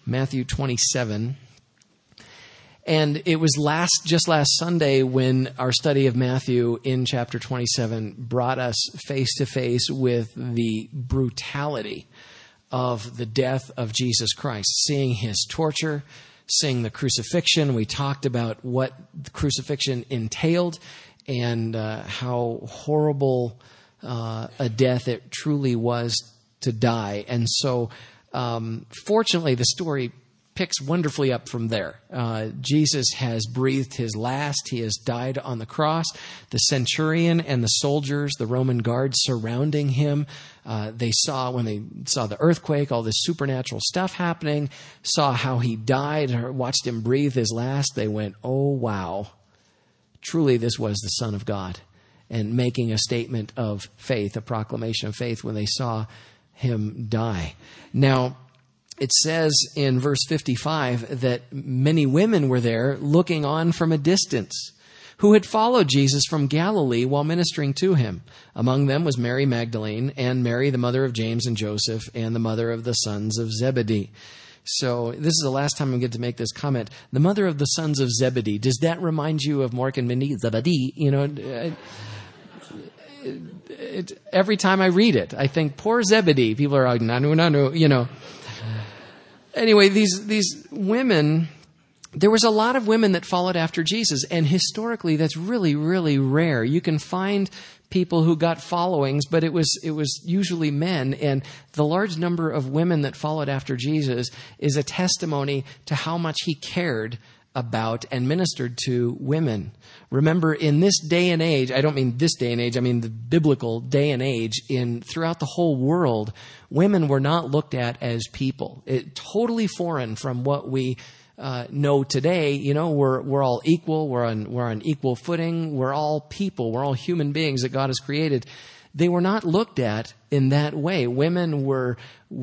Matthew 27. And it was just last Sunday when our study of Matthew in chapter 27 brought us face to face with the brutality of the death of Jesus Christ, seeing his torture, seeing the crucifixion. We talked about what the crucifixion entailed and how horrible a death it truly was to die. And so, fortunately, the story picks wonderfully up from there. Jesus has breathed his last. He has died on the cross. The centurion and the soldiers, the Roman guards surrounding him, when they saw the earthquake, all this supernatural stuff happening, saw how he died, watched him breathe his last. They went, "Oh, wow. Truly, this was the Son of God," and making a statement of faith, a proclamation of faith when they saw him die. Now, it says in verse 55 that many women were there looking on from a distance, who had followed Jesus from Galilee while ministering to him. Among them was Mary Magdalene and Mary, the mother of James and Joseph, and the mother of the sons of Zebedee. So this is the last time I get to make this comment. The mother of the sons of Zebedee. Does that remind you of Mork and Mindy? Zebedee, every time I read it, I think, poor Zebedee. People are like, nanu, Anyway, these women, there was a lot of women that followed after Jesus, and historically that's really, really rare. You can find people who got followings, but it was usually men, and the large number of women that followed after Jesus is a testimony to how much he cared about and ministered to women. Remember, in this day and age, I don't mean this day and age, I mean the biblical day and age, throughout the whole world, women were not looked at as people. Totally foreign from what we know today. We're all equal, we're on equal footing, we're all people, we're all human beings that God has created. They were not looked at in that way. Women were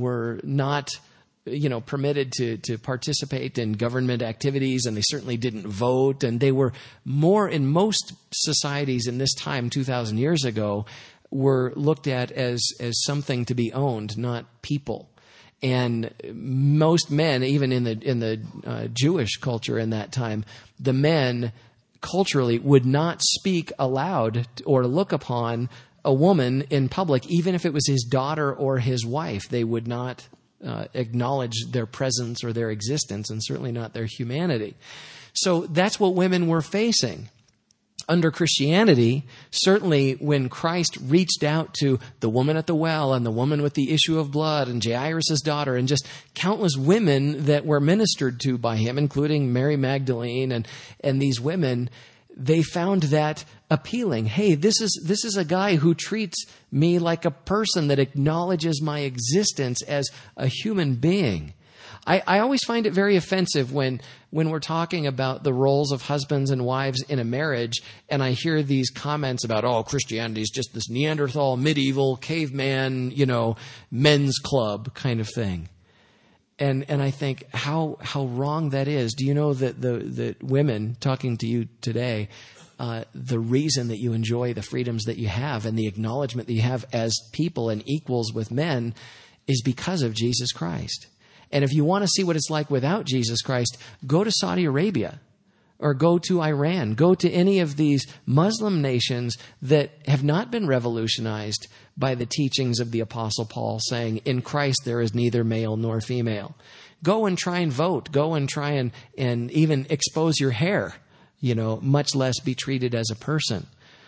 not permitted to participate in government activities, and they certainly didn't vote. And they were more, in most societies in this time, 2,000 years ago, were looked at as something to be owned, not people. And most men, even in the Jewish culture in that time, the men culturally would not speak aloud or look upon a woman in public, even if it was his daughter or his wife. They would not acknowledge their presence or their existence, and certainly not their humanity. So that's what women were facing. Under Christianity, certainly when Christ reached out to the woman at the well and the woman with the issue of blood and Jairus' daughter and just countless women that were ministered to by him, including Mary Magdalene and these women, they found that appealing. Hey, this is a guy who treats me like a person, that acknowledges my existence as a human being. I always find it very offensive when we're talking about the roles of husbands and wives in a marriage, and I hear these comments about, Christianity is just this Neanderthal, medieval, caveman, men's club kind of thing. And I think how wrong that is. Do you know that the women talking to you today, the reason that you enjoy the freedoms that you have and the acknowledgement that you have as people and equals with men is because of Jesus Christ. And if you want to see what it's like without Jesus Christ, go to Saudi Arabia or go to Iran, go to any of these Muslim nations that have not been revolutionized by the teachings of the Apostle Paul saying, in Christ there is neither male nor female. Go and try and vote. Go and try and even expose your hair, much less be treated as a person.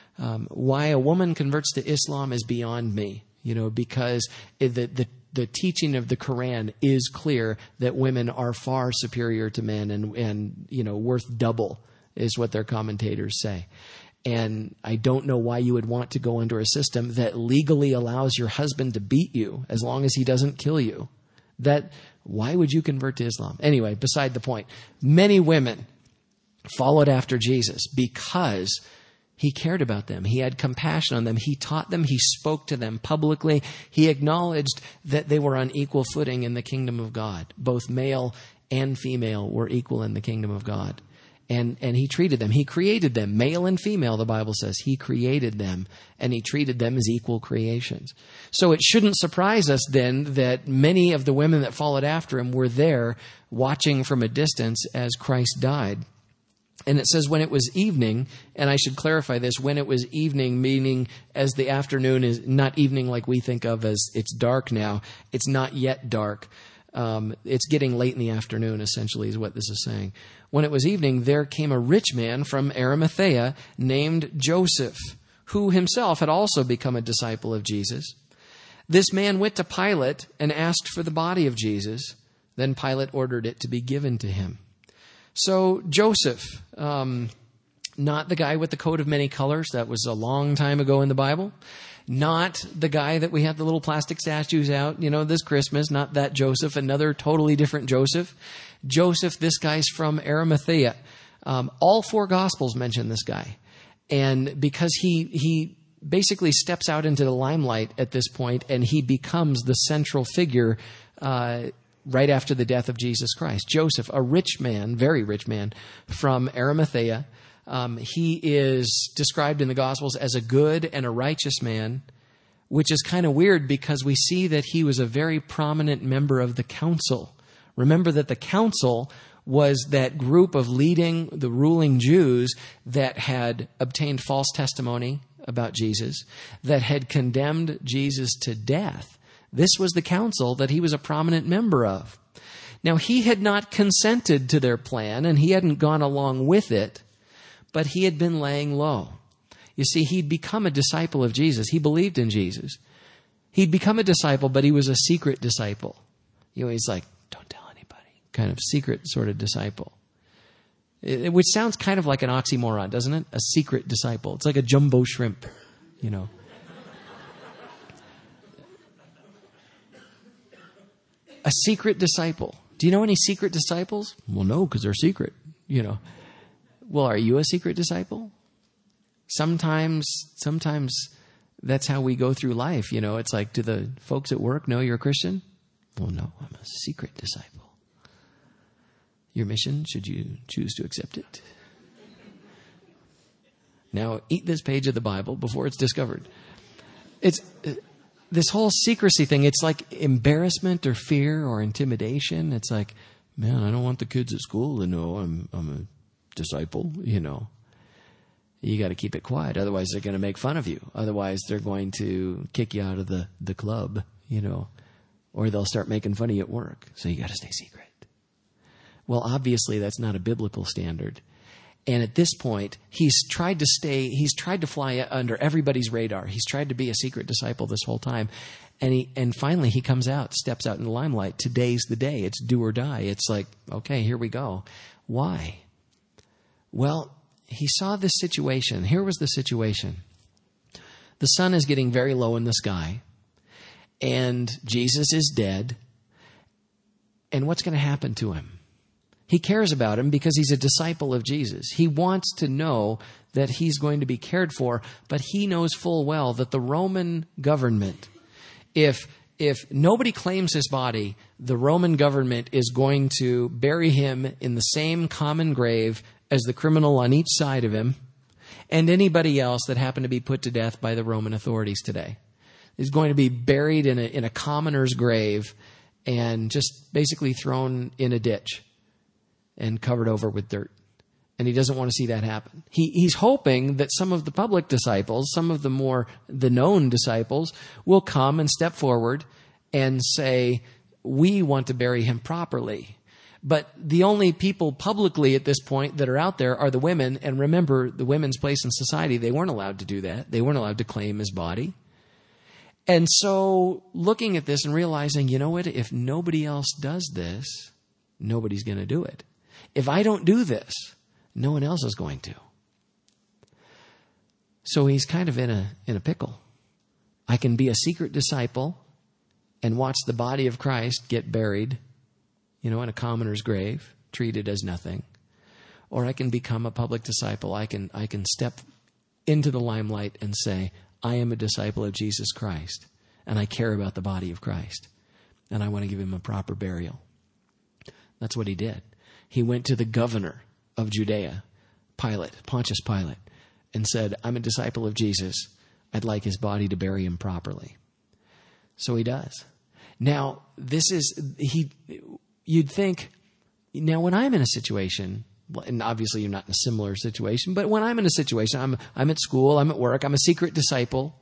Why a woman converts to Islam is beyond me, because the teaching of the Quran is clear that women are far superior to men and worth double is what their commentators say. And I don't know why you would want to go under a system that legally allows your husband to beat you as long as he doesn't kill you. Why would you convert to Islam? Anyway, beside the point, many women followed after Jesus because he cared about them. He had compassion on them. He taught them. He spoke to them publicly. He acknowledged that they were on equal footing in the kingdom of God. Both male and female were equal in the kingdom of God. And he treated them. He created them, male and female, the Bible says. He created them, and he treated them as equal creations. So it shouldn't surprise us then that many of the women that followed after him were there watching from a distance as Christ died. And it says when it was evening, and I should clarify this, when it was evening, meaning as the afternoon is not evening like we think of as it's dark now. It's not yet dark. It's getting late in the afternoon, essentially, is what this is saying. When it was evening, there came a rich man from Arimathea named Joseph, who himself had also become a disciple of Jesus. This man went to Pilate and asked for the body of Jesus. Then Pilate ordered it to be given to him. So Joseph, not the guy with the coat of many colors. That was a long time ago in the Bible. Not the guy that we have the little plastic statues out, this Christmas. Not that Joseph, another totally different Joseph. Joseph, this guy's from Arimathea. All four Gospels mention this guy. And because he basically steps out into the limelight at this point, and he becomes the central figure right after the death of Jesus Christ. Joseph, a rich man, very rich man, from Arimathea. He is described in the Gospels as a good and a righteous man, which is kind of weird because we see that he was a very prominent member of the council. Remember that the council was that group of leading the ruling Jews that had obtained false testimony about Jesus, that had condemned Jesus to death. This was the council that he was a prominent member of. Now, he had not consented to their plan, and he hadn't gone along with it, but he had been laying low. You see, he'd become a disciple of Jesus. He believed in Jesus. He'd become a disciple, but he was a secret disciple. He's like, don't tell anybody, kind of secret sort of disciple. Which sounds kind of like an oxymoron, doesn't it? A secret disciple. It's like a jumbo shrimp, A secret disciple. Do you know any secret disciples? Well, no, because they're secret, Well, are you a secret disciple? Sometimes that's how we go through life. It's like, do the folks at work know you're a Christian? Well, no, I'm a secret disciple. Your mission, should you choose to accept it. Now, eat this page of the Bible before it's discovered. It's this whole secrecy thing. It's like embarrassment or fear or intimidation. It's like, man, I don't want the kids at school to know I'm a disciple, You got to keep it quiet. Otherwise, they're going to make fun of you. Otherwise, they're going to kick you out of the club, or they'll start making fun of you at work. So you got to stay secret. Well, obviously, that's not a biblical standard. And at this point, he's tried to fly under everybody's radar. He's tried to be a secret disciple this whole time. And finally he comes out, steps out in the limelight. Today's the day. It's do or die. It's like, okay, here we go. Why? Well, he saw this situation. Here was the situation. The sun is getting very low in the sky, and Jesus is dead. And what's going to happen to him? He cares about him because he's a disciple of Jesus. He wants to know that he's going to be cared for, but he knows full well that the Roman government, if nobody claims his body, the Roman government is going to bury him in the same common grave as the criminal on each side of him and anybody else that happened to be put to death by the Roman authorities today. He's going to be buried in a commoner's grave and just basically thrown in a ditch and covered over with dirt. And he doesn't want to see that happen. He's hoping that some of the public disciples, some of the known disciples, will come and step forward and say, we want to bury him properly. But the only people publicly at this point that are out there are the women. And remember, the women's place in society, they weren't allowed to do that. They weren't allowed to claim his body. And so looking at this and realizing, you know what, if nobody else does this, nobody's going to do it. If I don't do this, no one else is going to. So he's kind of in a pickle. I can be a secret disciple and watch the body of Christ get buried, in a commoner's grave, treated as nothing. Or I can become a public disciple. I can step into the limelight and say, I am a disciple of Jesus Christ, and I care about the body of Christ, and I want to give him a proper burial. That's what he did. He went to the governor of Judea, Pontius Pilate, and said, I'm a disciple of Jesus. I'd like his body to bury him properly. So he does. Now, you'd think, now when I'm in a situation, and obviously you're not in a similar situation, but when I'm in a situation, I'm at school, I'm at work, I'm a secret disciple.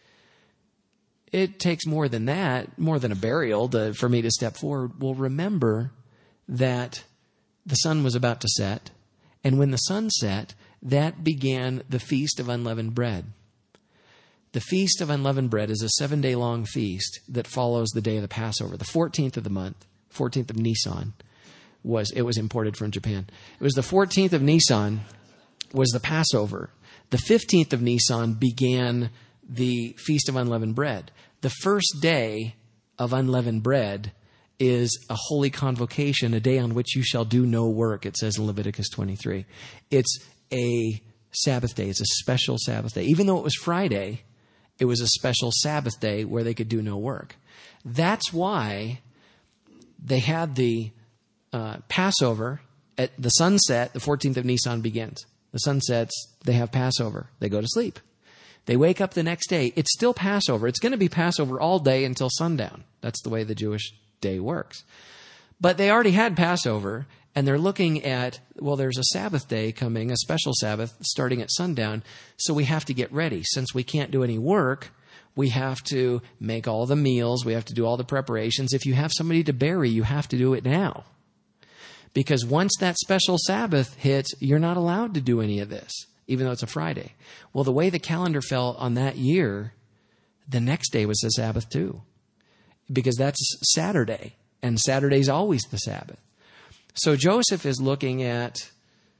It takes more than that, more than a burial for me to step forward. Well, remember that the sun was about to set, and when the sun set, that began the Feast of Unleavened Bread. The Feast of Unleavened Bread is a 7-day-long feast that follows the day of the Passover. The 14th of the month, 14th of Nisan, it was imported from Japan. It was the 14th of Nisan was the Passover. The 15th of Nisan began the Feast of Unleavened Bread. The first day of unleavened bread is a holy convocation, a day on which you shall do no work, it says in Leviticus 23. It's a Sabbath day. It's a special Sabbath day. Even though it was Friday, it was a special Sabbath day where they could do no work. That's why they had the Passover at the sunset. The 14th of Nisan begins. The sun sets, they have Passover. They go to sleep. They wake up the next day. It's still Passover. It's going to be Passover all day until sundown. That's the way the Jewish day works. But they already had Passover, and they're looking at, well, there's a Sabbath day coming, a special Sabbath starting at sundown, so we have to get ready. Since we can't do any work, we have to make all the meals. We have to do all the preparations. If you have somebody to bury, you have to do it now. Because once that special Sabbath hits, you're not allowed to do any of this, even though it's a Friday. Well, the way the calendar fell on that year, the next day was the Sabbath too, because that's Saturday, and Saturday's always the Sabbath. So Joseph is looking at,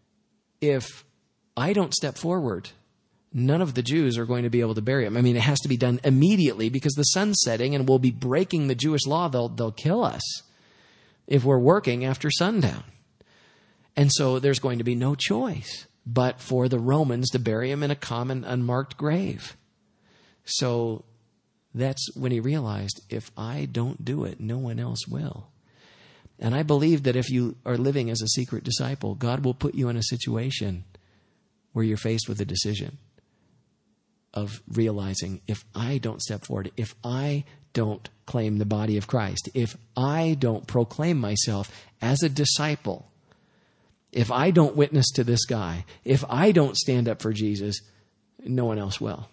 if I don't step forward, none of the Jews are going to be able to bury him. I mean, it has to be done immediately because the sun's setting and we'll be breaking the Jewish law. They'll kill us if we're working after sundown. And so there's going to be no choice but for the Romans to bury him in a common unmarked grave. So that's when he realized, if I don't do it, no one else will. And I believe that if you are living as a secret disciple, God will put you in a situation where you're faced with a decision of realizing, if I don't step forward, if I don't claim the body of Christ, if I don't proclaim myself as a disciple, if I don't witness to this guy, if I don't stand up for Jesus, no one else will.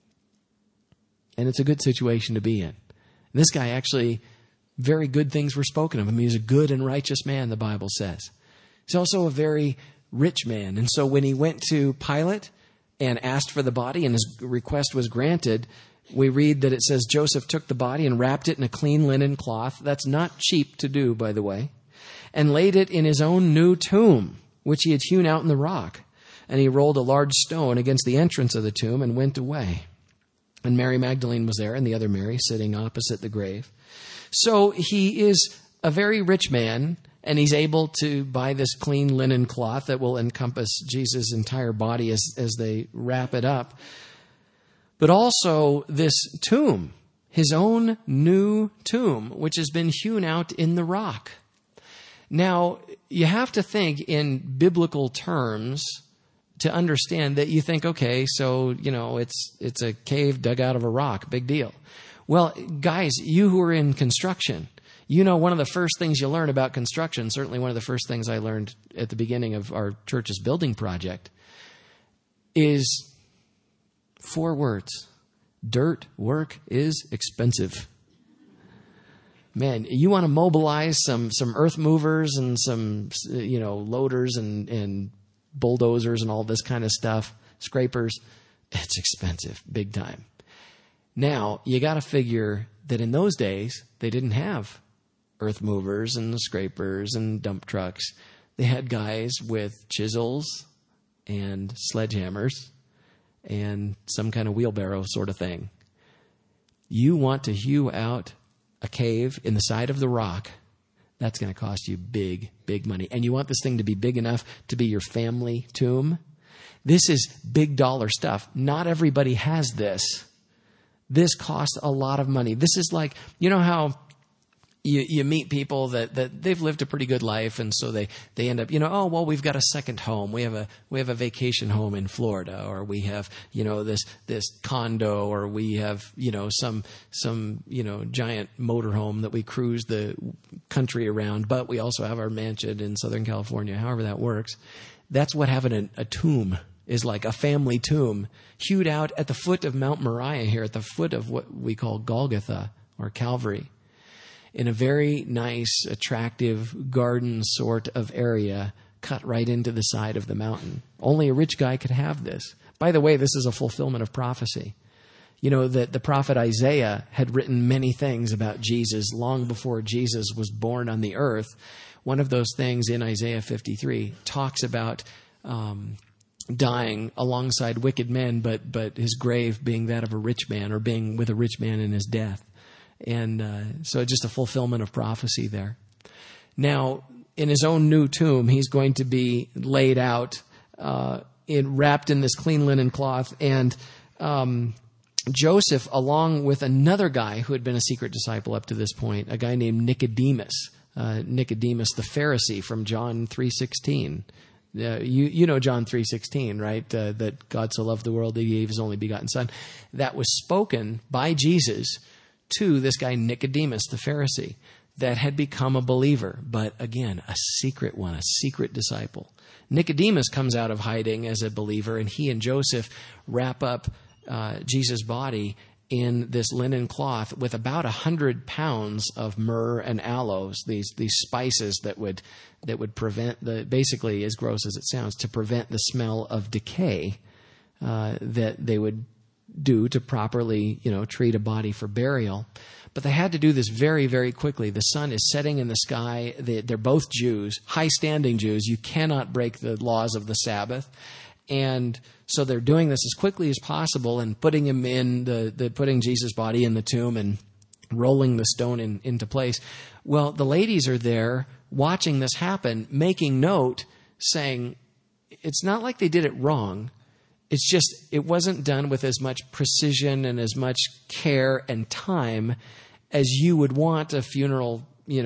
And it's a good situation to be in. This guy actually, very good things were spoken of him. He's a good and righteous man, the Bible says. He's also a very rich man. And so when he went to Pilate and asked for the body and his request was granted, we read that it says Joseph took the body and wrapped it in a clean linen cloth. That's not cheap to do, by the way. And laid it in his own new tomb, which he had hewn out in the rock. And he rolled a large stone against the entrance of the tomb and went away. And Mary Magdalene was there, and the other Mary sitting opposite the grave. So he is a very rich man, and he's able to buy this clean linen cloth that will encompass Jesus' entire body as they wrap it up. But also this tomb, his own new tomb, which has been hewn out in the rock. Now, you have to think in biblical terms to understand that you think, okay, so, it's a cave dug out of a rock, big deal. Well, guys, you who are in construction, one of the first things you learn about construction, certainly one of the first things I learned at the beginning of our church's building project, is 4 words. Dirt work is expensive. Man, you want to mobilize some earth movers and some, loaders and bulldozers and all this kind of stuff, scrapers. It's expensive, big time. Now, you got to figure that in those days, they didn't have earth movers and scrapers and dump trucks. They had guys with chisels and sledgehammers and some kind of wheelbarrow sort of thing. You want to hew out a cave in the side of the rock, that's going to cost you big, big money. And you want this thing to be big enough to be your family tomb? This is big dollar stuff. Not everybody has this. This costs a lot of money. This is like, how you meet people that they've lived a pretty good life, and so they end up, oh, well, we've got a second home. We have a vacation home in Florida, or we have, this condo, or we have, some giant motorhome that we cruise the country around, but we also have our mansion in Southern California, however that works. That's what having a tomb is like, a family tomb hewed out at the foot of Mount Moriah here, at the foot of what we call Golgotha or Calvary, in a very nice, attractive garden sort of area cut right into the side of the mountain. Only a rich guy could have this. By the way, this is a fulfillment of prophecy. That the prophet Isaiah had written many things about Jesus long before Jesus was born on the earth. One of those things in Isaiah 53 talks about dying alongside wicked men, but his grave being that of a rich man, or being with a rich man in his death. And so just a fulfillment of prophecy there. Now, in his own new tomb, he's going to be laid out, wrapped in this clean linen cloth. And Joseph, along with another guy who had been a secret disciple up to this point, a guy named Nicodemus the Pharisee from John 3:16. You know John 3:16, right? That God so loved the world that he gave his only begotten Son. That was spoken by Jesus to this guy Nicodemus the Pharisee, that had become a believer, but again, a secret one, a secret disciple. Nicodemus comes out of hiding as a believer, and he and Joseph wrap up Jesus' body in this linen cloth with about 100 pounds of myrrh and aloes, these spices that would prevent basically, as gross as it sounds, to prevent the smell of decay that they would do to properly, treat a body for burial. But they had to do this very, very quickly. The sun is setting in the sky. They're both Jews, high-standing Jews. You cannot break the laws of the Sabbath. And so they're doing this as quickly as possible and putting him in putting Jesus' body in the tomb and rolling the stone into place. Well, the ladies are there watching this happen, making note, saying, it's not like they did it wrong. It's just, it wasn't done with as much precision and as much care and time as you would want a funeral,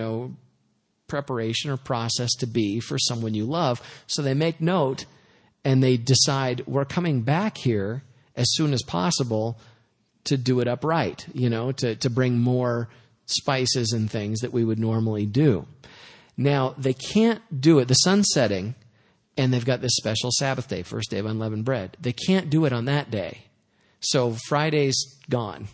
preparation or process to be for someone you love. So they make note and they decide, we're coming back here as soon as possible to do it upright, to bring more spices and things that we would normally do. Now, they can't do it. The sun's setting, and they've got this special Sabbath day, first day of unleavened bread. They can't do it on that day. So Friday's gone.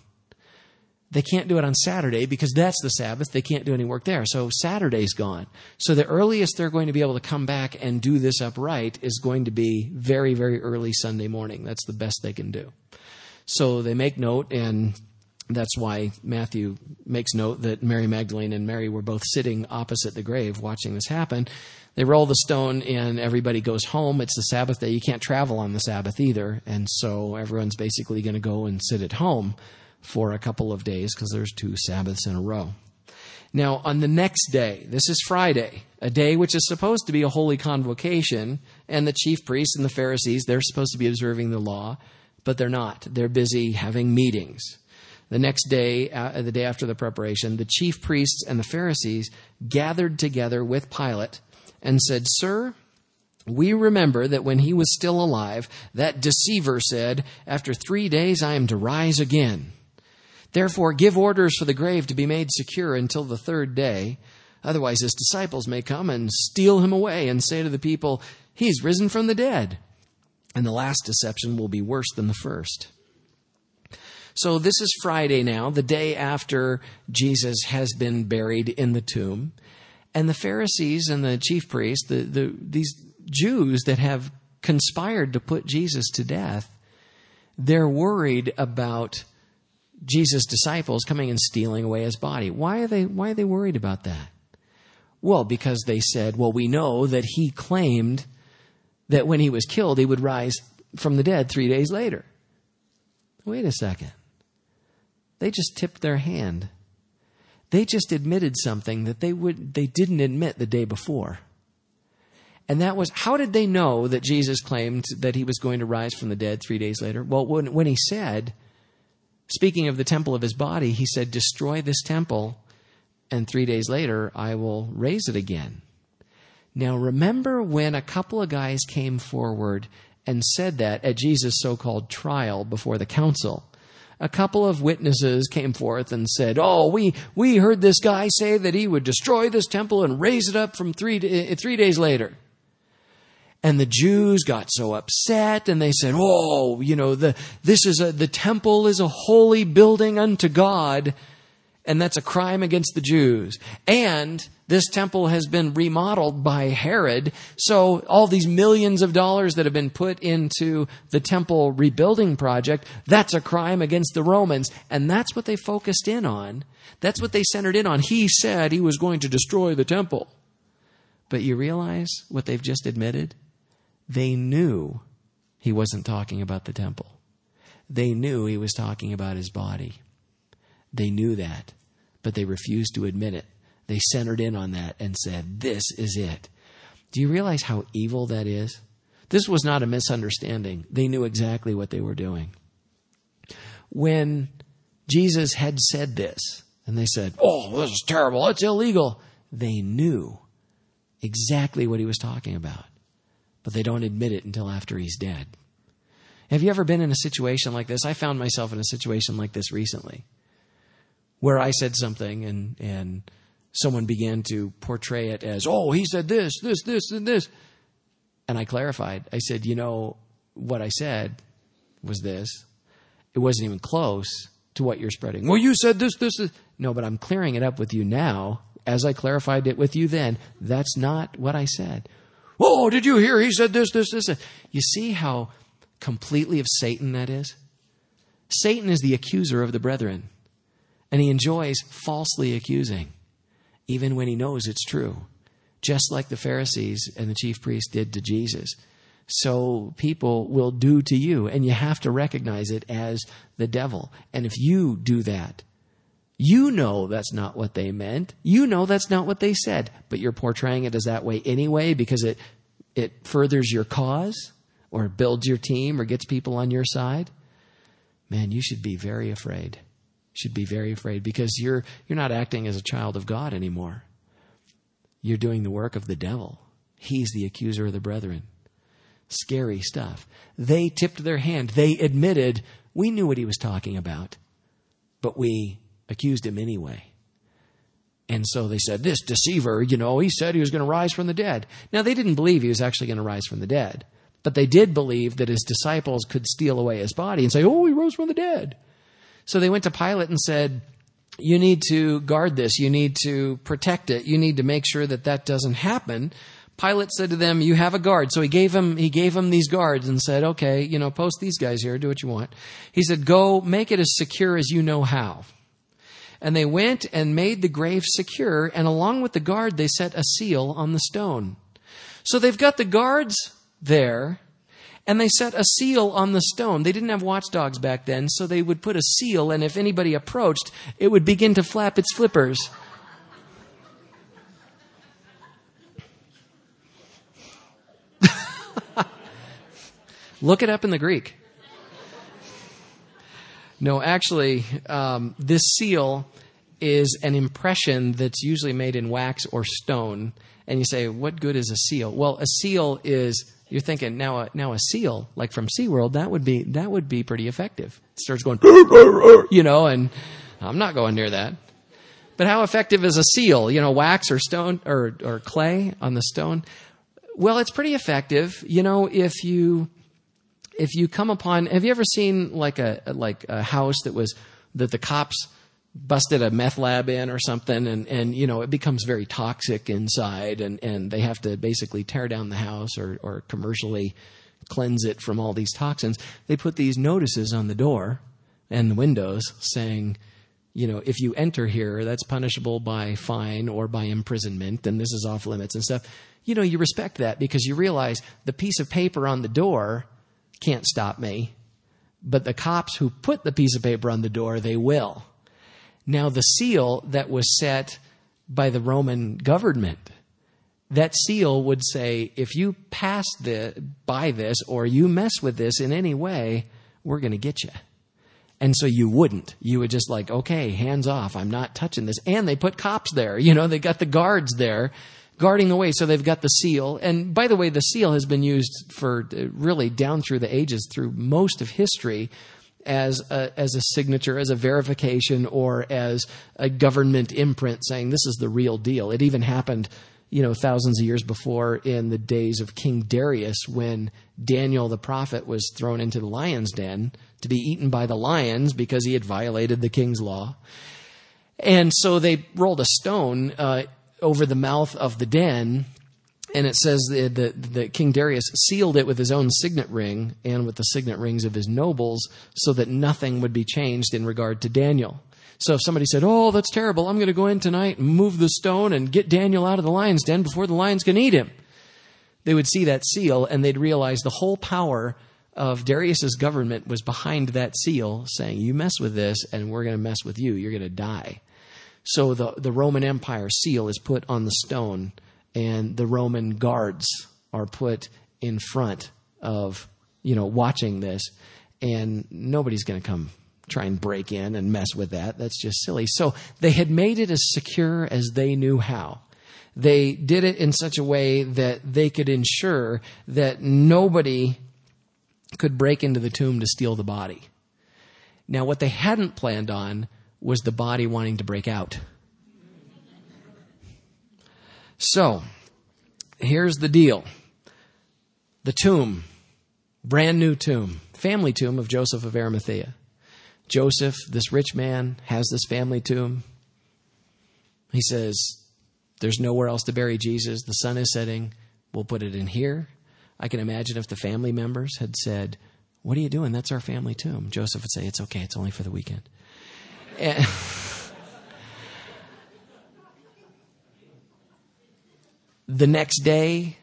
They can't do it on Saturday because that's the Sabbath. They can't do any work there. So Saturday's gone. So the earliest they're going to be able to come back and do this upright is going to be very, very early Sunday morning. That's the best they can do. So they make note, and that's why Matthew makes note that Mary Magdalene and Mary were both sitting opposite the grave watching this happen. They roll the stone and everybody goes home. It's the Sabbath day. You can't travel on the Sabbath either. And so everyone's basically going to go and sit at home for a couple of days because there's 2 Sabbaths in a row. Now, on the next day, this is Friday, a day which is supposed to be a holy convocation, and the chief priests and the Pharisees, they're supposed to be observing the law, but they're not. They're busy having meetings. The next day, the day after the preparation, the chief priests and the Pharisees gathered together with Pilate and said, "Sir, we remember that when he was still alive, that deceiver said, 'After 3 days I am to rise again.' Therefore, give orders for the grave to be made secure until the 3rd day. Otherwise, his disciples may come and steal him away and say to the people, 'He's risen from the dead.' And the last deception will be worse than the first." So this is Friday now, the day after Jesus has been buried in the tomb. And the Pharisees and the chief priests, these Jews that have conspired to put Jesus to death, they're worried about Jesus' disciples coming and stealing away his body. Why are they worried about that? Well, because they said, well, we know that he claimed that when he was killed, he would rise from the dead 3 days later. Wait a second. They just tipped their hand. They just admitted something that they didn't admit the day before. And that was, how did they know that Jesus claimed that he was going to rise from the dead 3 days later? Well, when he said, speaking of the temple of his body, he said, "Destroy this temple, and 3 days later I will raise it again. Now remember when a couple of guys came forward and said that at Jesus' so-called trial before the council. A couple of witnesses came forth and said, "Oh, we heard this guy say that he would destroy this temple and raise it up from 3 days later." And the Jews got so upset, and they said, "Oh, the temple is a holy building unto God, and that's a crime against the Jews. And this temple has been remodeled by Herod, so all these millions of dollars that have been put into the temple rebuilding project, that's a crime against the Romans." And that's what they focused in on. That's what they centered in on. He said he was going to destroy the temple. But you realize what they've just admitted? They knew he wasn't talking about the temple. They knew he was talking about his body. They knew that, but they refused to admit it. They centered in on that and said, "This is it." Do you realize how evil that is? This was not a misunderstanding. They knew exactly what they were doing. When Jesus had said this, and they said, "Oh, this is terrible, it's illegal," they knew exactly what he was talking about. But they don't admit it until after he's dead. Have you ever been in a situation like this? I found myself in a situation like this recently, where I said something and someone began to portray it as, "Oh, he said this, and this." And I clarified. I said, what I said was this. It wasn't even close to what you're spreading. "Well, you said this. No, but I'm clearing it up with you now. As I clarified it with you then, that's not what I said. "Oh, did you hear? He said this. You see how completely of Satan that is? Satan is the accuser of the brethren. And he enjoys falsely accusing, even when he knows it's true. Just like the Pharisees and the chief priests did to Jesus. So people will do to you, and you have to recognize it as the devil. And if you do that, you know that's not what they meant. You know that's not what they said. But you're portraying it as that way anyway because it furthers your cause or builds your team or gets people on your side. Man, you should be very afraid. Should be very afraid because you're not acting as a child of God anymore. You're doing the work of the devil. He's the accuser of the brethren. Scary stuff. They tipped their hand. They admitted we knew what he was talking about, but we accused him anyway. And so they said, "This deceiver, he said he was going to rise from the dead." Now, they didn't believe he was actually going to rise from the dead, but they did believe that his disciples could steal away his body and say, "Oh, he rose from the dead." So they went to Pilate and said, "You need to guard this. You need to protect it. You need to make sure that doesn't happen." Pilate said to them, "You have a guard." So he gave him these guards and said, "Okay, post these guys here. Do what you want." He said, "Go make it as secure as you know how." And they went and made the grave secure, and along with the guard, they set a seal on the stone. So they've got the guards there, and they set a seal on the stone. They didn't have watchdogs back then, so they would put a seal, and if anybody approached, it would begin to flap its flippers. Look it up in the Greek. No, actually, this seal is an impression that's usually made in wax or stone. And you say, what good is a seal? Well, a seal is, you're thinking, now a seal, like from SeaWorld, that would be pretty effective. It starts going, and I'm not going near that. But how effective is a seal? Wax or stone or clay on the stone? Well, it's pretty effective. If you come upon, have you ever seen like a house that the cops busted a meth lab in or something, and it becomes very toxic inside, and they have to basically tear down the house or commercially cleanse it from all these toxins. They put these notices on the door and the windows saying, if you enter here, that's punishable by fine or by imprisonment, and this is off limits and stuff. You respect that because you realize the piece of paper on the door can't stop me, but the cops who put the piece of paper on the door, they will. Now, the seal that was set by the Roman government, that seal would say, if you pass by this or you mess with this in any way, we're going to get you. And so you wouldn't. You would just like, okay, hands off. I'm not touching this. And they put cops there. You know, they got the guards there guarding the way. So they've got the seal. And by the way, the seal has been used for really down through the ages, through most of history, as a signature, as a verification, or as a government imprint saying this is the real deal. It even happened, you know, thousands of years before in the days of King Darius, when Daniel the prophet was thrown into the lion's den to be eaten by the lions because he had violated the king's law. And so they rolled a stone over the mouth of the den, and it says that King Darius sealed it with his own signet ring and with the signet rings of his nobles so that nothing would be changed in regard to Daniel. So if somebody said, oh, that's terrible, I'm going to go in tonight and move the stone and get Daniel out of the lion's den before the lions can eat him, they would see that seal and they'd realize the whole power of Darius's government was behind that seal, saying, you mess with this and we're going to mess with you. You're going to die. So the Roman Empire seal is put on the stone, and the Roman guards are put in front of, you know, watching this, and nobody's going to come try and break in and mess with that. That's just silly. So they had made it as secure as they knew how. They did it in such a way that they could ensure that nobody could break into the tomb to steal the body. Now, what they hadn't planned on was the body wanting to break out. So, here's the deal. The tomb, brand new tomb, family tomb of Joseph of Arimathea. Joseph, this rich man, has this family tomb. He says, there's nowhere else to bury Jesus. The sun is setting. We'll put it in here. I can imagine if the family members had said, what are you doing? That's our family tomb. Joseph would say, it's okay. It's only for the weekend. And the next day,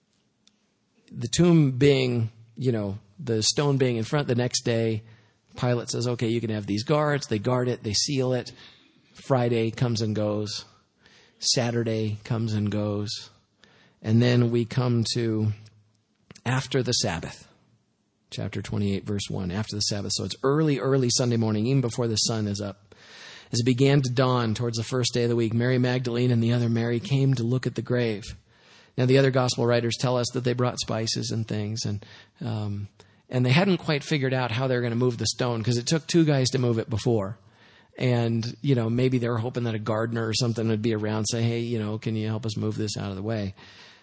the tomb being, you know, the stone being in front, the next day, Pilate says, okay, you can have these guards. They guard it. They seal it. Friday comes and goes. Saturday comes and goes. And then we come to after the Sabbath. Chapter 28, verse 1, after the Sabbath. So it's early Sunday morning, even before the sun is up. As it began to dawn towards the first day of the week, Mary Magdalene and the other Mary came to look at the grave. Now, the other gospel writers tell us that they brought spices and things, and they hadn't quite figured out how they were going to move the stone, because it took two guys to move it before. And, you know, maybe they were hoping that a gardener or something would be around, say, hey, you know, can you help us move this out of the way?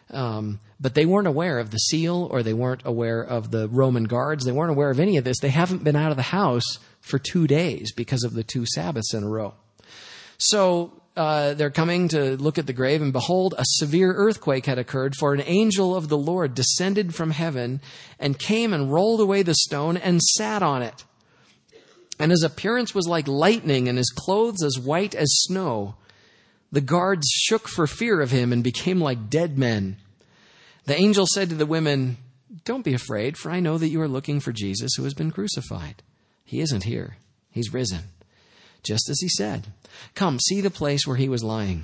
But they weren't aware of the seal, or they weren't aware of the Roman guards. They weren't aware of any of this. They haven't been out of the house for 2 days because of the 2 Sabbaths in a row. So they're coming to look at the grave, and behold, a severe earthquake had occurred, for an angel of the Lord descended from heaven and came and rolled away the stone and sat on it. And his appearance was like lightning, and his clothes as white as snow. The guards shook for fear of him and became like dead men. The angel said to the women, don't be afraid, for I know that you are looking for Jesus who has been crucified. He isn't here. He's risen, just as he said. Come, see the place where he was lying.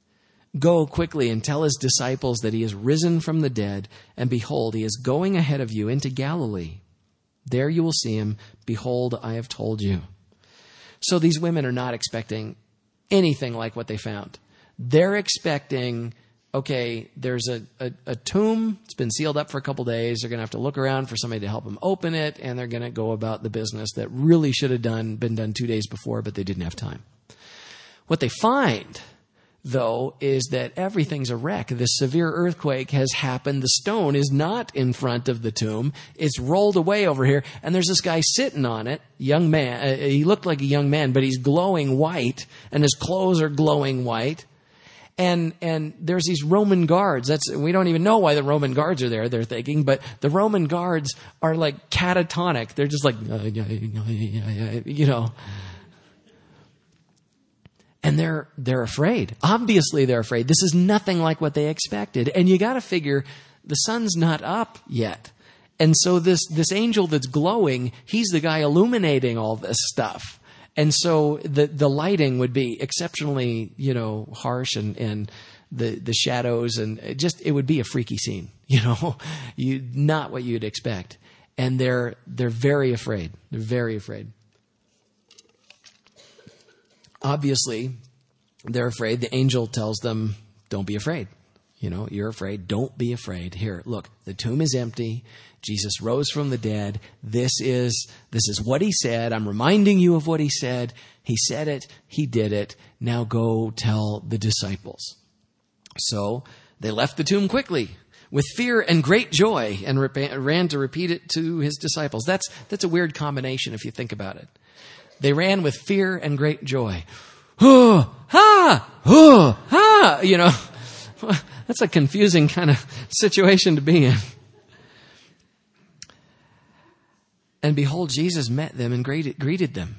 Go quickly and tell his disciples that he is risen from the dead, and behold, he is going ahead of you into Galilee. There you will see him. Behold, I have told you. So these women are not expecting anything like what they found. They're expecting, okay, there's a tomb. It's been sealed up for a couple days. They're going to have to look around for somebody to help them open it, and they're going to go about the business that really should have been done 2 days before, but they didn't have time. What they find, though, is that everything's a wreck. This severe earthquake has happened. The stone is not in front of the tomb. It's rolled away over here, and there's this guy sitting on it, young man. He looked like a young man, but he's glowing white, and his clothes are glowing white. And there's these Roman guards. We don't even know why the Roman guards are there, they're thinking, but the Roman guards are like catatonic. They're just like, you know. And they're afraid. Obviously they're afraid. This is nothing like what they expected. And you got to figure the sun's not up yet. And so this angel that's glowing, he's the guy illuminating all this stuff. And so the lighting would be exceptionally, you know, harsh, and the shadows, and it would be a freaky scene, you know, not what you'd expect. And they're very afraid. They're very afraid. obviously, they're afraid. The angel tells them, don't be afraid. You're afraid. Don't be afraid. Here, look, the tomb is empty. Jesus rose from the dead. This is what he said. I'm reminding you of what he said. He said it. He did it. Now go tell the disciples. So they left the tomb quickly with fear and great joy and ran to repeat it to his disciples. That's a weird combination if you think about it. They ran with fear and great joy. Oh, ha, oh, ha, that's a confusing kind of situation to be in. And behold, Jesus met them and greeted them.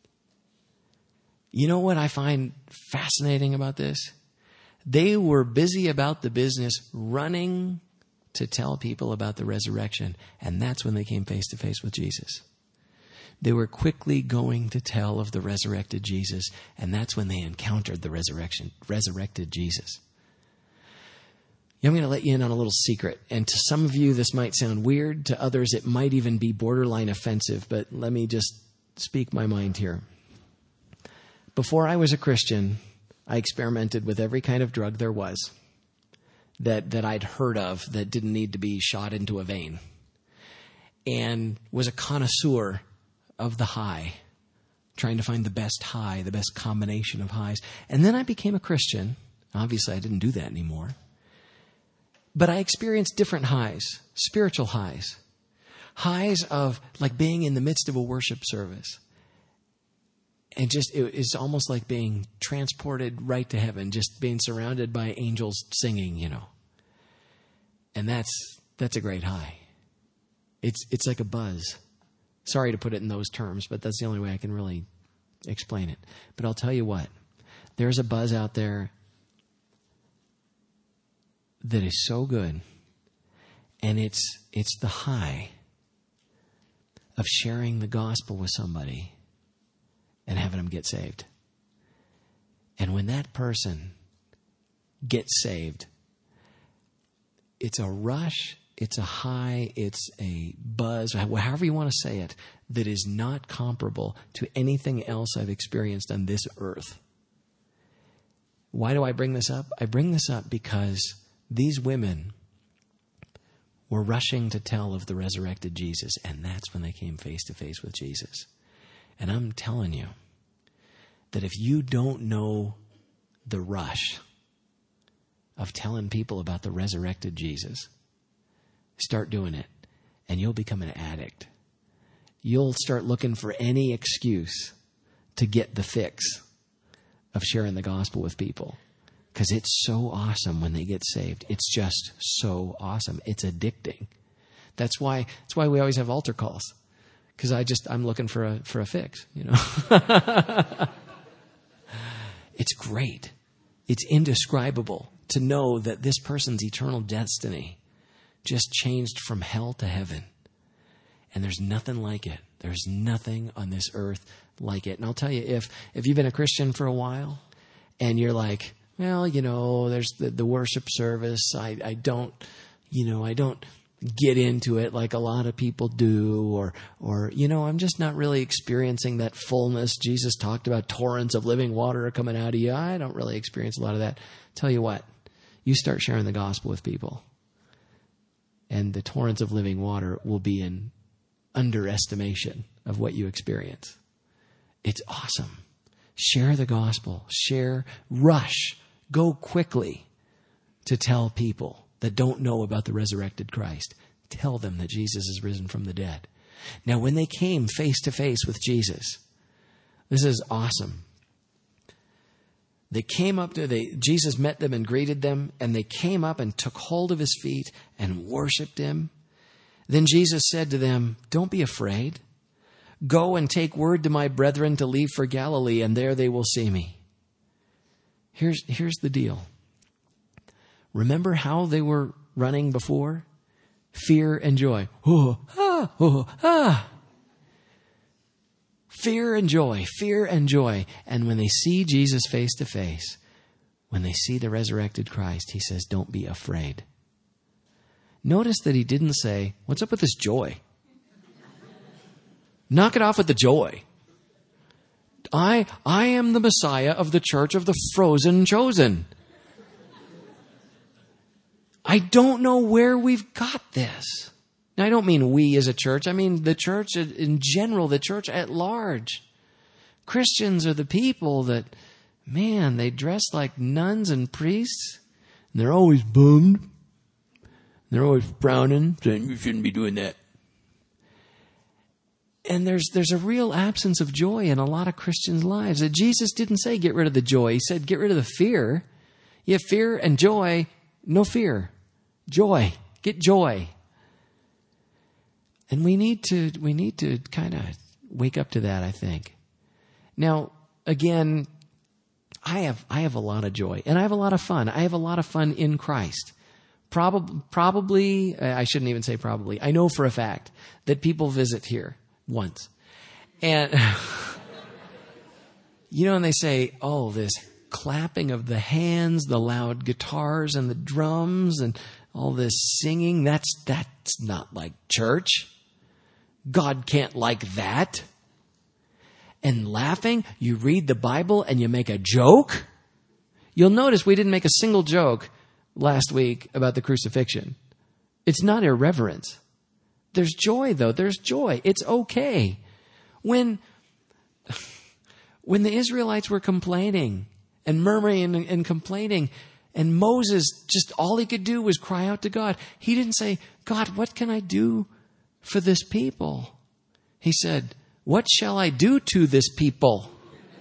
You know what I find fascinating about this? They were busy about the business, running to tell people about the resurrection. And that's when they came face to face with Jesus. They were quickly going to tell of the resurrected Jesus. And that's when they encountered the resurrected Jesus. I'm going to let you in on a little secret. And to some of you, this might sound weird. To others, it might even be borderline offensive. But let me just speak my mind here. Before I was a Christian, I experimented with every kind of drug there was that I'd heard of that didn't need to be shot into a vein. And was a connoisseur of the high, trying to find the best high, the best combination of highs. And then I became a Christian. Obviously, I didn't do that anymore. But I experienced different highs, spiritual highs. Highs of like being in the midst of a worship service. And it's almost like being transported right to heaven, just being surrounded by angels singing, And that's a great high. It's like a buzz. Sorry to put it in those terms, but that's the only way I can really explain it. But I'll tell you what, there's a buzz out there that is so good, and it's the high of sharing the gospel with somebody and having them get saved. And when that person gets saved, it's a rush, it's a high, it's a buzz, however you want to say it, that is not comparable to anything else I've experienced on this earth. Why do I bring this up? I bring this up because these women were rushing to tell of the resurrected Jesus, and that's when they came face to face with Jesus. And I'm telling you that if you don't know the rush of telling people about the resurrected Jesus, start doing it, and you'll become an addict. You'll start looking for any excuse to get the fix of sharing the gospel with people. Because it's so awesome when they get saved. It's just so awesome. It's addicting. That's why we always have altar calls. Because I'm looking for a fix, It's great. It's indescribable to know that this person's eternal destiny just changed from hell to heaven. And there's nothing like it. There's nothing on this earth like it. And I'll tell you, if you've been a Christian for a while and you're like, well, there's the worship service. I don't get into it like a lot of people do, or I'm just not really experiencing that fullness. Jesus talked about torrents of living water coming out of you. I don't really experience a lot of that. Tell you what, you start sharing the gospel with people, and the torrents of living water will be in underestimation of what you experience. It's awesome. Share the gospel. Rush. Go quickly to tell people that don't know about the resurrected Christ. Tell them that Jesus is risen from the dead. Now, when they came face to face with Jesus, this is awesome. They came up Jesus met them and greeted them, and they came up and took hold of his feet and worshiped him. Then Jesus said to them, "Don't be afraid. Go and take word to my brethren to leave for Galilee, and there they will see me." Here's the deal. Remember how they were running before? Fear and joy. Oh, ah, oh, ah. Fear and joy, fear and joy. And when they see Jesus face to face, when they see the resurrected Christ, he says, don't be afraid. Notice that he didn't say, what's up with this joy? Knock it off with the joy. I am the Messiah of the church of the frozen chosen. I don't know where we've got this. Now, I don't mean we as a church. I mean the church in general, the church at large. Christians are the people that, man, they dress like nuns and priests, and they're always bummed. They're always frowning, saying, you shouldn't be doing that. And there's a real absence of joy in a lot of Christians' lives. Jesus didn't say get rid of the joy. He said get rid of the fear. You have fear and joy, no fear. Joy. Get joy. And we need to kind of wake up to that, I think. Now, again, I have a lot of joy and I have a lot of fun. I have a lot of fun in Christ. Probably, I shouldn't even say probably. I know for a fact that people visit here once. And, and they say, oh, this clapping of the hands, the loud guitars and the drums and all this singing, that's not like church. God can't like that. And laughing, you read the Bible and you make a joke. You'll notice we didn't make a single joke last week about the crucifixion. It's not irreverence. There's joy, though. There's joy. It's okay. When the Israelites were complaining and murmuring and complaining, and Moses, just all he could do was cry out to God. He didn't say, God, what can I do for this people? He said, what shall I do to this people?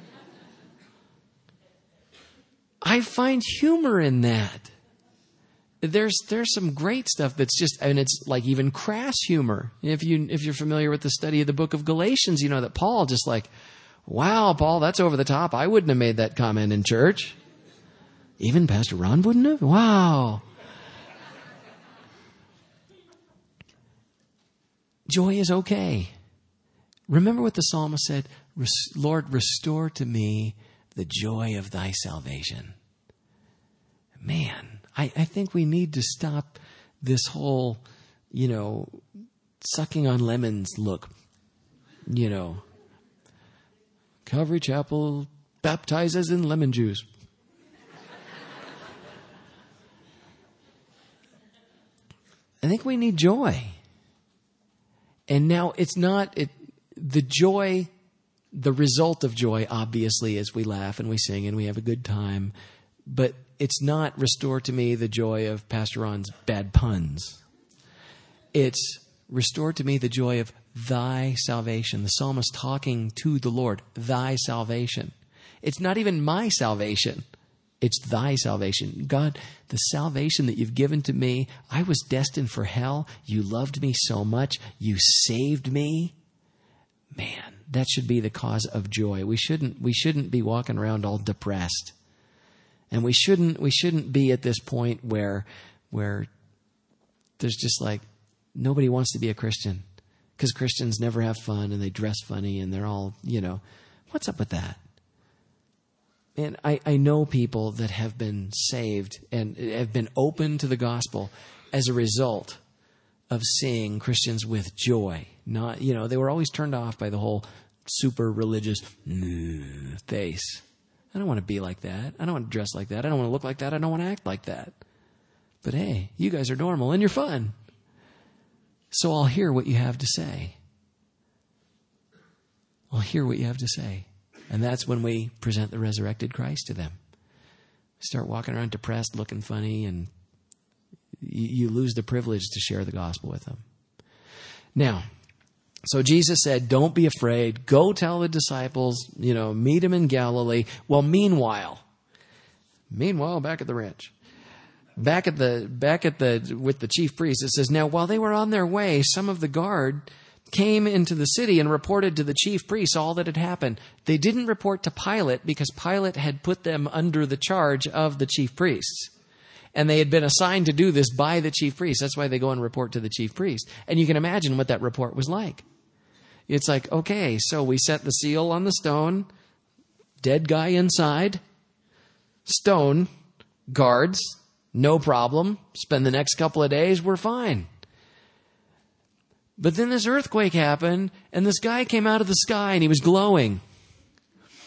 I find humor in that. There's some great stuff that's just, and it's like even crass humor. If you're familiar with the study of the book of Galatians, you know that Paul just like, wow, Paul, that's over the top. I wouldn't have made that comment in church. Even Pastor Ron wouldn't have? Wow. Joy is okay. Remember what the psalmist said, Lord, restore to me the joy of thy salvation. Man, I think we need to stop this whole, sucking on lemons look. Calvary Chapel baptizes in lemon juice. I think we need joy. And now it's not the joy, the result of joy, obviously, as we laugh and we sing and we have a good time. But it's not restore to me the joy of Pastor Ron's bad puns. It's restore to me the joy of thy salvation. The psalmist talking to the Lord, thy salvation. It's not even my salvation. It's thy salvation. God, the salvation that you've given to me, I was destined for hell. You loved me so much. You saved me. Man, that should be the cause of joy. We shouldn't be walking around all depressed. And we shouldn't be at this point where there's just like nobody wants to be a Christian because Christians never have fun and they dress funny and they're all, what's up with that? And I know people that have been saved and have been open to the gospel as a result of seeing Christians with joy. Not, they were always turned off by the whole super religious face. I don't want to be like that. I don't want to dress like that. I don't want to look like that. I don't want to act like that. But hey, you guys are normal and you're fun. So I'll hear what you have to say. I'll hear what you have to say. And that's when we present the resurrected Christ to them. Start walking around depressed, looking funny, and you lose the privilege to share the gospel with them. Now, so Jesus said, don't be afraid. Go tell the disciples, meet them in Galilee. Well, meanwhile, back at the ranch, with the chief priests, it says, now while they were on their way, some of the guard came into the city and reported to the chief priests all that had happened. They didn't report to Pilate because Pilate had put them under the charge of the chief priests. And they had been assigned to do this by the chief priest. That's why they go and report to the chief priest. And you can imagine what that report was like. It's like, okay, so we set the seal on the stone, dead guy inside, stone, guards, no problem. Spend the next couple of days, we're fine. But then this earthquake happened, and this guy came out of the sky, and he was glowing.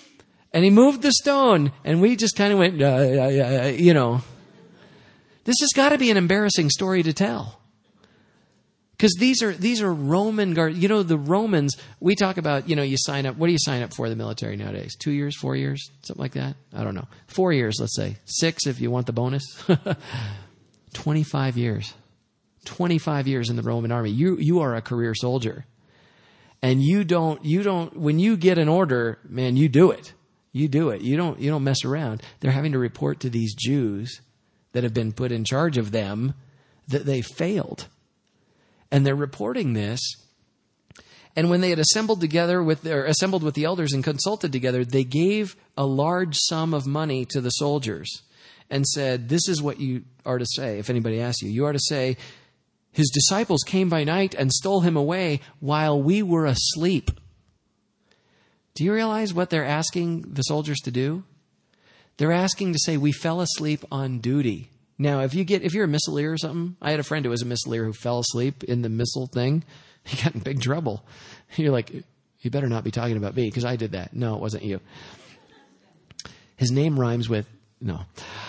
And he moved the stone, and we just kind of went, you know. This has got to be an embarrassing story to tell. Because these are Roman guard. You know, the Romans, we talk about, you know, you sign up. What do you sign up for the military nowadays? 2 years, 4 years, something like that? I don't know. 4 years, let's say. 6 if you want the bonus. 25 years. 25 years in the Roman army. You are a career soldier. And you don't, when you get an order, man, you do it. You do it. You don't mess around. They're having to report to these Jews that have been put in charge of them that they failed. And they're reporting this. And when they had assembled with the elders and consulted together, they gave a large sum of money to the soldiers and said, this is what you are to say. If anybody asks you, you are to say, his disciples came by night and stole him away while we were asleep. Do you realize what they're asking the soldiers to do? They're asking to say, we fell asleep on duty. Now, if you're a missileer or something, I had a friend who was a missileer who fell asleep in the missile thing. He got in big trouble. You're like, you better not be talking about me because I did that. No, it wasn't you. His name rhymes with, no.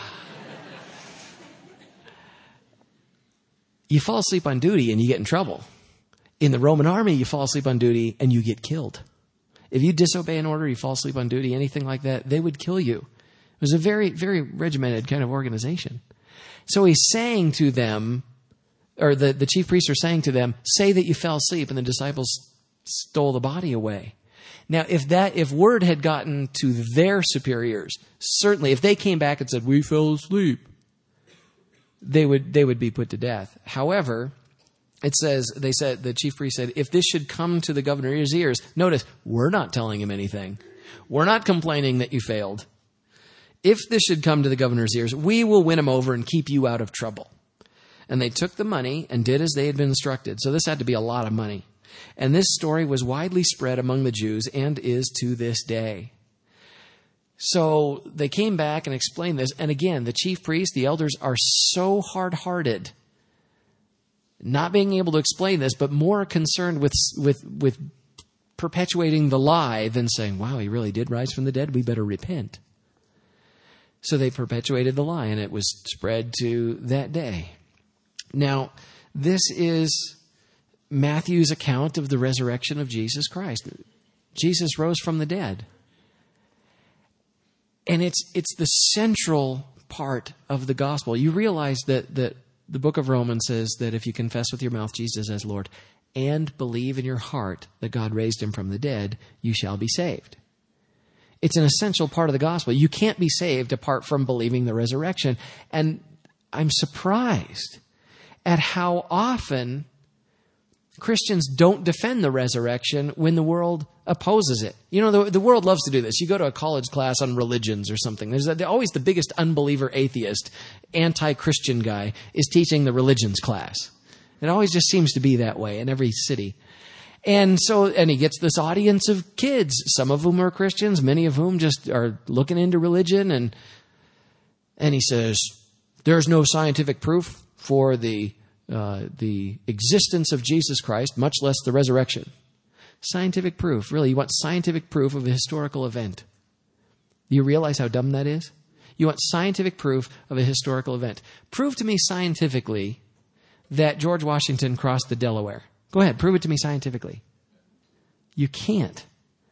You fall asleep on duty and you get in trouble. In the Roman army, you fall asleep on duty and you get killed. If you disobey an order, you fall asleep on duty, anything like that, they would kill you. It was a very, very regimented kind of organization. So he's saying to them, or the chief priests are saying to them, say that you fell asleep and the disciples stole the body away. Now, if word had gotten to their superiors, certainly if they came back and said, we fell asleep, they would be put to death. However, the chief priest said, if this should come to the governor's ears, notice, we're not telling him anything. We're not complaining that you failed. If this should come to the governor's ears, we will win him over and keep you out of trouble. And they took the money and did as they had been instructed. So this had to be a lot of money. And this story was widely spread among the Jews and is to this day. So they came back and explained this. And again, the chief priests, the elders are so hard-hearted, not being able to explain this, but more concerned with perpetuating the lie than saying, wow, he really did rise from the dead. We better repent. So they perpetuated the lie, and it was spread to that day. Now, this is Matthew's account of the resurrection of Jesus Christ. Jesus rose from the dead. And it's the central part of the gospel. You realize that the book of Romans says that if you confess with your mouth Jesus as Lord and believe in your heart that God raised him from the dead, you shall be saved. It's an essential part of the gospel. You can't be saved apart from believing the resurrection. And I'm surprised at how often Christians don't defend the resurrection when the world opposes it. You know, the world loves to do this. You go to a college class on religions or something. There's always the biggest unbeliever atheist, anti-Christian guy is teaching the religions class. It always just seems to be that way in every city. And he gets this audience of kids, some of whom are Christians, many of whom just are looking into religion. And he says, there's no scientific proof for the existence of Jesus Christ, much less the resurrection. Scientific proof. Really, you want scientific proof of a historical event. Do you realize how dumb that is? You want scientific proof of a historical event. Prove to me scientifically that George Washington crossed the Delaware. Go ahead, prove it to me scientifically. You can't.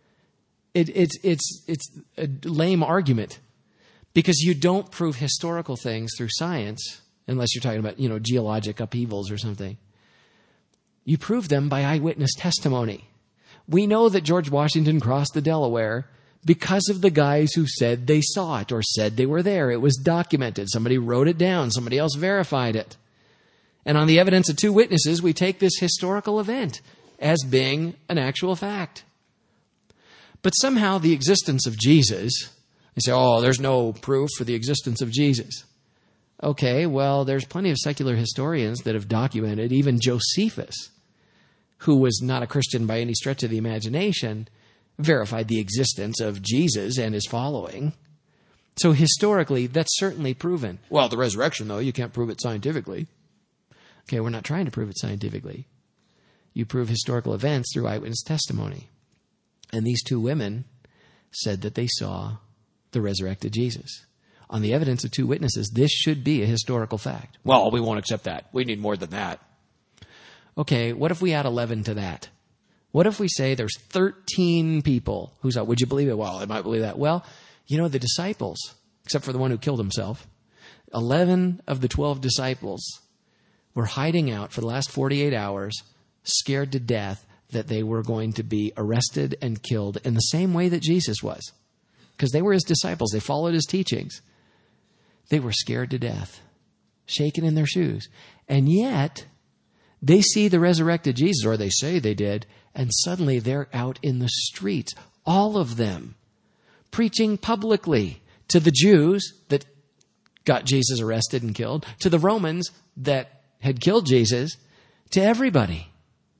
It's a lame argument because you don't prove historical things through science unless you're talking about, geologic upheavals or something. You prove them by eyewitness testimony. We know that George Washington crossed the Delaware because of the guys who said they saw it or said they were there. It was documented. Somebody wrote it down. Somebody else verified it. And on the evidence of two witnesses, we take this historical event as being an actual fact. But somehow the existence of Jesus, they say, there's no proof for the existence of Jesus. Okay, well, there's plenty of secular historians that have documented, even Josephus, who was not a Christian by any stretch of the imagination, verified the existence of Jesus and his following. So historically, that's certainly proven. Well, the resurrection, though, you can't prove it scientifically. Okay, we're not trying to prove it scientifically. You prove historical events through eyewitness testimony. And these two women, said that they saw the resurrected Jesus. On the evidence of 2 witnesses, this should be a historical fact. Well, we won't accept that. We need more than that. Okay, what if we add 11 to that? What if we say there's 13 people who saw? Would you believe it? Well, I might believe that. Well, the disciples, except for the one who killed himself, 11 of the 12 disciples were hiding out for the last 48 hours, scared to death that they were going to be arrested and killed in the same way that Jesus was. Because they were his disciples. They followed his teachings. They were scared to death, shaking in their shoes. And yet, they see the resurrected Jesus, or they say they did, and suddenly they're out in the streets, all of them, preaching publicly to the Jews that got Jesus arrested and killed, to the Romans that had killed Jesus, to everybody.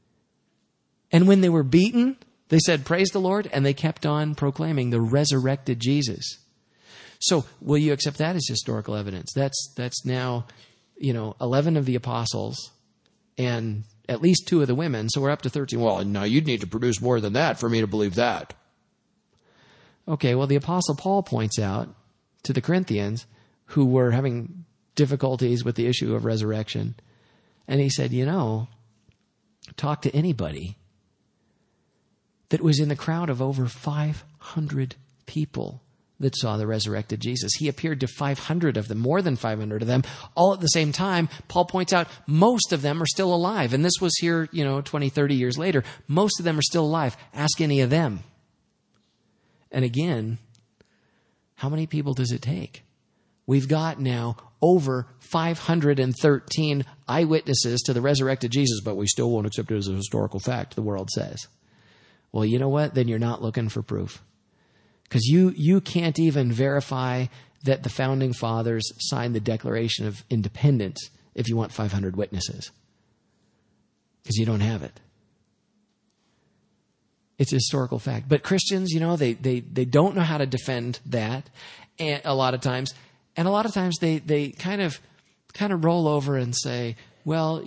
And when they were beaten, they said, "Praise the Lord," and they kept on proclaiming the resurrected Jesus. So will you accept that as historical evidence? That's now, 11 of the apostles and at least 2 of the women. So we're up to 13. Well, now you'd need to produce more than that for me to believe that. Okay, well, the Apostle Paul points out to the Corinthians who were having difficulties with the issue of resurrection. And he said, talk to anybody that was in the crowd of over 500 people that saw the resurrected Jesus. He appeared to 500 of them, more than 500 of them, all at the same time. Paul points out most of them are still alive. And this was here, 20, 30 years later. Most of them are still alive. Ask any of them. And again, how many people does it take? We've got now over 513 eyewitnesses to the resurrected Jesus, but we still won't accept it as a historical fact, the world says. Well, you know what? Then you're not looking for proof. Because you can't even verify that the founding fathers signed the Declaration of Independence if you want 500 witnesses. Because you don't have it. It's a historical fact. But Christians, they don't know how to defend that a lot of times. And a lot of times they kind of roll over and say, well,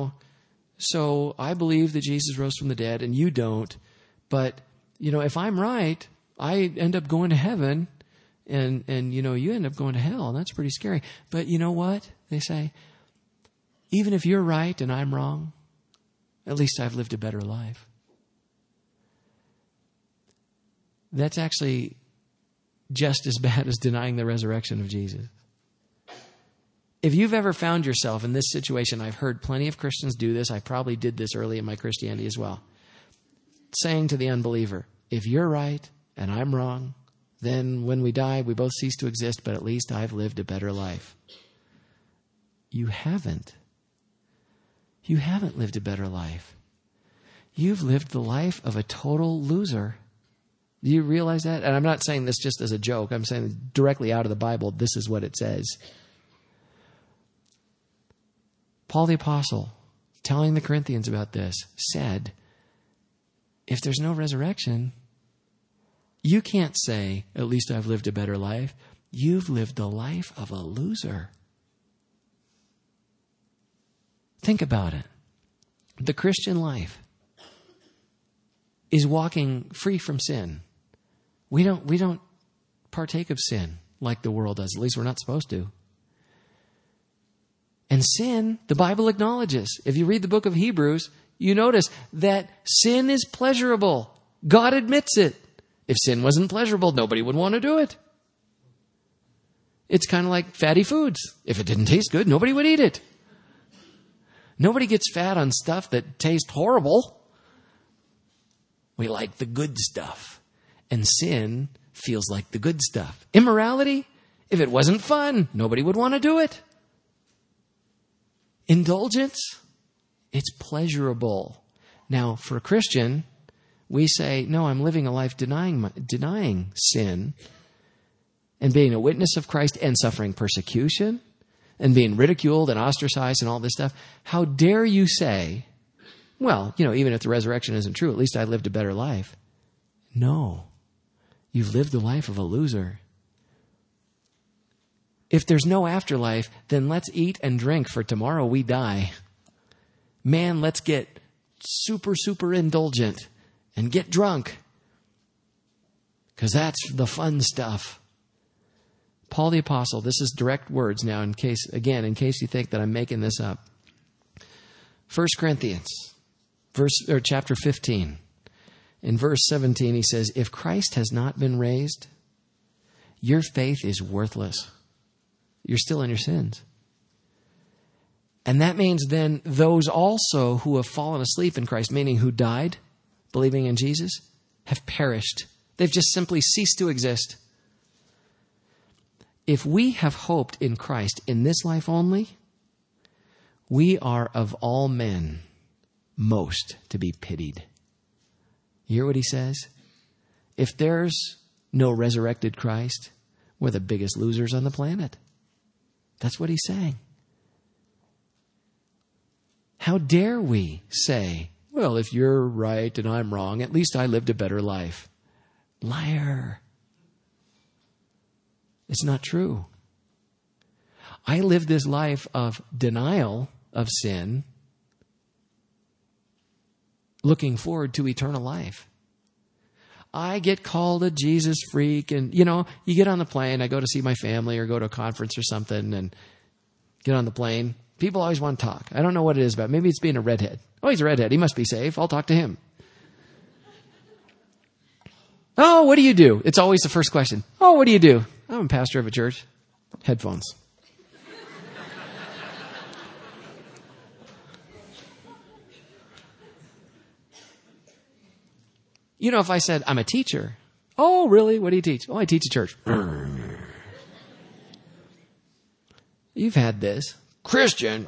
so I believe that Jesus rose from the dead and you don't. But, if I'm right, I end up going to heaven and you end up going to hell. And that's pretty scary. But you know what? They say, even if you're right and I'm wrong, at least I've lived a better life. That's actually just as bad as denying the resurrection of Jesus. If you've ever found yourself in this situation, I've heard plenty of Christians do this. I probably did this early in my Christianity as well. Saying to the unbeliever, if you're right and I'm wrong, then when we die, we both cease to exist, but at least I've lived a better life. You haven't. You haven't lived a better life. You've lived the life of a total loser. Do you realize that? And I'm not saying this just as a joke. I'm saying directly out of the Bible, this is what it says. Paul the Apostle, telling the Corinthians about this, said, if there's no resurrection, you can't say, at least I've lived a better life. You've lived the life of a loser. Think about it. The Christian life is walking free from sin. We don't partake of sin like the world does. At least we're not supposed to. And sin, the Bible acknowledges. If you read the book of Hebrews, you notice that sin is pleasurable. God admits it. If sin wasn't pleasurable, nobody would want to do it. It's kind of like fatty foods. If it didn't taste good, nobody would eat it. Nobody gets fat on stuff that tastes horrible. We like the good stuff. And sin feels like the good stuff. Immorality, if it wasn't fun, nobody would want to do it. Indulgence, it's pleasurable. Now, for a Christian, we say, no, I'm living a life denying sin and being a witness of Christ and suffering persecution and being ridiculed and ostracized and all this stuff. How dare you say, well, even if the resurrection isn't true, at least I lived a better life. No, you've lived the life of a loser. If there's no afterlife, then let's eat and drink, for tomorrow we die. Man, let's get super, super indulgent and get drunk. because that's the fun stuff. Paul the Apostle, this is direct words now in case you think that I'm making this up. 1 Corinthians, chapter 15. In verse 17, he says, if Christ has not been raised, your faith is worthless. You're still in your sins. And that means then those also who have fallen asleep in Christ, meaning who died, believing in Jesus, have perished. They've just simply ceased to exist. If we have hoped in Christ in this life only, we are of all men most to be pitied. You hear what he says? If there's no resurrected Christ, we're the biggest losers on the planet. That's what he's saying. How dare we say, well, if you're right and I'm wrong, at least I lived a better life. Liar. It's not true. I lived this life of denial of sin, looking forward to eternal life. I get called a Jesus freak, and you get on the plane, I go to see my family or go to a conference or something and get on the plane. People always want to talk. I don't know what it is about. Maybe it's being a redhead. Oh, he's a redhead. He must be safe. I'll talk to him. Oh, what do you do? It's always the first question. Oh, what do you do? I'm a pastor of a church. Headphones. If I said, I'm a teacher. Oh, really? What do you teach? Oh, I teach a church. You've had this. Christian.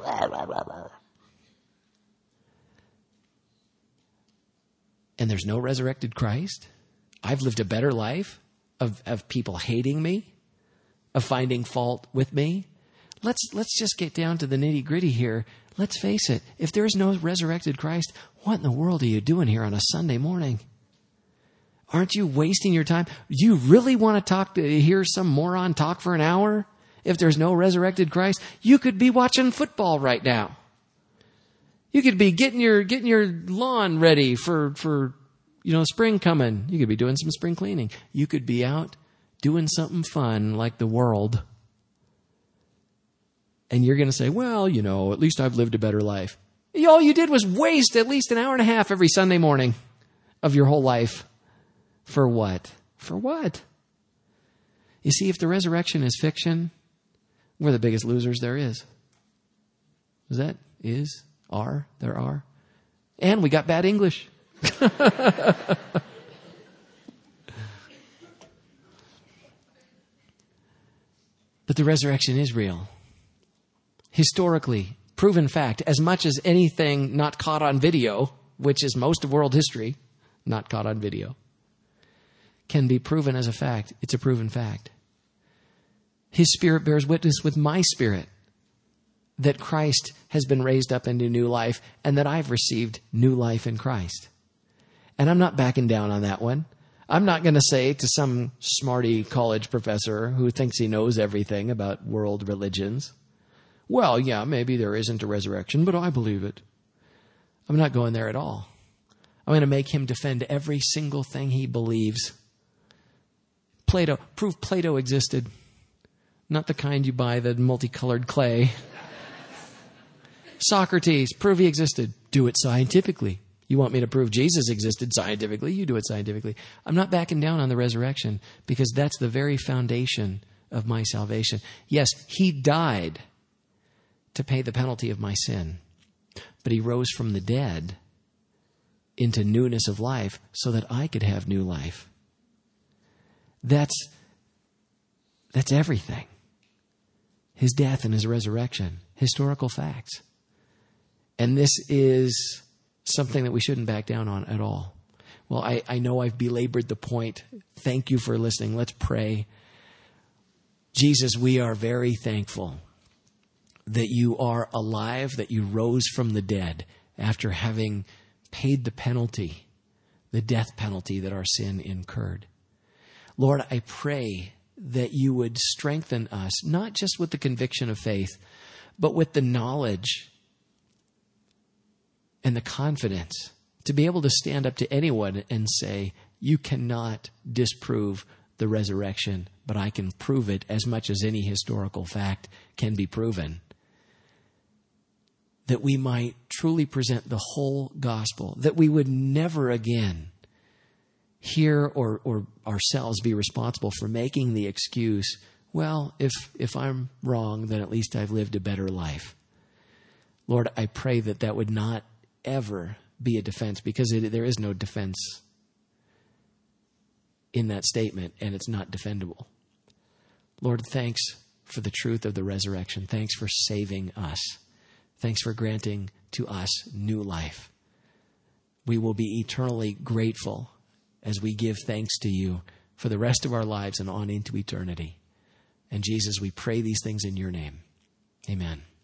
And there's no resurrected Christ? I've lived a better life of people hating me, of finding fault with me. Let's just get down to the nitty-gritty here. Let's face it. If there is no resurrected Christ, what in the world are you doing here on a Sunday morning? Aren't you wasting your time? You really want to hear some moron talk for an hour? If there's no resurrected Christ, you could be watching football right now. You could be getting your lawn ready for spring coming. You could be doing some spring cleaning. You could be out doing something fun like the world. And you're going to say, well, at least I've lived a better life. All you did was waste at least an hour and a half every Sunday morning of your whole life. For what? For what? You see, if the resurrection is fiction, we're the biggest losers there is. There are. And we got bad English. But the resurrection is real. Historically, proven fact, as much as anything not caught on video, which is most of world history, not caught on video, can be proven as a fact. It's a proven fact. His Spirit bears witness with my spirit that Christ has been raised up into new life and that I've received new life in Christ. And I'm not backing down on that one. I'm not going to say to some smarty college professor who thinks he knows everything about world religions, well, yeah, maybe there isn't a resurrection, but I believe it. I'm not going there at all. I'm going to make him defend every single thing he believes. Prove Plato existed. Not the kind you buy, the multicolored clay. Socrates, prove he existed. Do it scientifically. You want me to prove Jesus existed scientifically? You do it scientifically. I'm not backing down on the resurrection because that's the very foundation of my salvation. Yes, he died to pay the penalty of my sin, but he rose from the dead into newness of life so that I could have new life. That's everything. His death and his resurrection, historical facts. And this is something that we shouldn't back down on at all. Well, I know I've belabored the point. Thank you for listening. Let's pray. Jesus, we are very thankful that you are alive, that you rose from the dead after having paid the penalty, the death penalty that our sin incurred. Lord, I pray that you would strengthen us, not just with the conviction of faith, but with the knowledge and the confidence to be able to stand up to anyone and say, You cannot disprove the resurrection, but I can prove it as much as any historical fact can be proven. That we might truly present the whole gospel, that we would never again hear or ourselves be responsible for making the excuse, well, if I'm wrong, then at least I've lived a better life. Lord, I pray that that would not ever be a defense, because there is no defense in that statement, and it's not defendable. Lord, thanks for the truth of the resurrection. Thanks for saving us. Thanks for granting to us new life. We will be eternally grateful as we give thanks to you for the rest of our lives and on into eternity. And Jesus, we pray these things in your name. Amen.